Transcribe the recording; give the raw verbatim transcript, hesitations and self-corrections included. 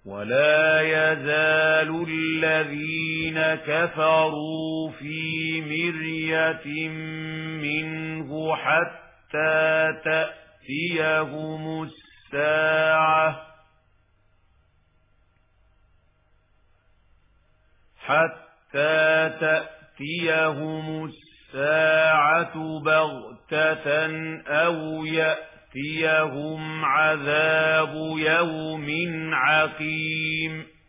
ولا يزال الذين كفروا في مرية منه حتى تأتيهم الساعة حتى تأتيهم الساعة بغتة أو يأتيهم عذاب يوم عقيم.